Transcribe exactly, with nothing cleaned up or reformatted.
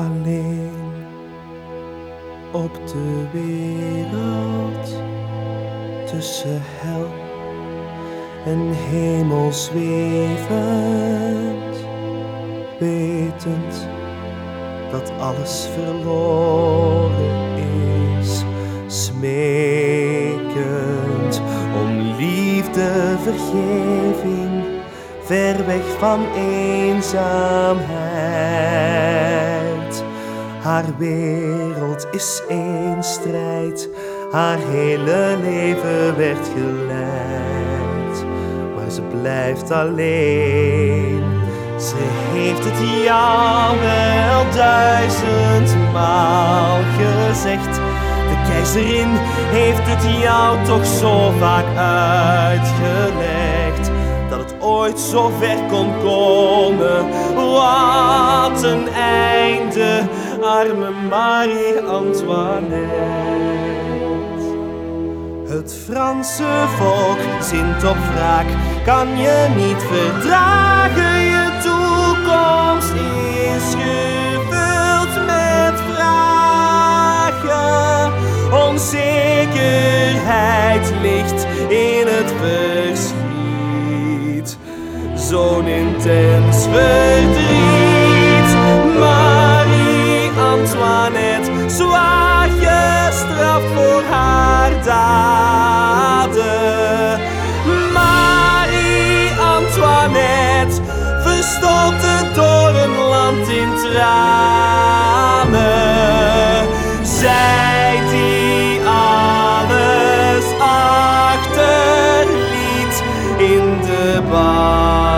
alleen op de wereld, tussen hel en hemel zwevend, wetend dat alles verloren is, smekend om liefde, vergeving, ver weg van eenzaamheid. Haar wereld is één strijd, haar hele leven werd geleid, maar ze blijft alleen. Ze heeft het jou wel duizendmaal gezegd. De keizerin heeft het jou toch zo vaak uitgelegd, dat het ooit zo ver kon komen. Wat een einde, arme Marie-Antoinette. Het Franse volk zint op wraak, kan je niet verdragen. Je toekomst is gevuld met vragen. Onzekerheid ligt in het verschiet, zo'n intens verdriet. Marie-Antoinette, zwaar gestraft voor haar daden. Marie-Antoinette, verstoten door een land in tranen. Zij die alles achterliet in de baan.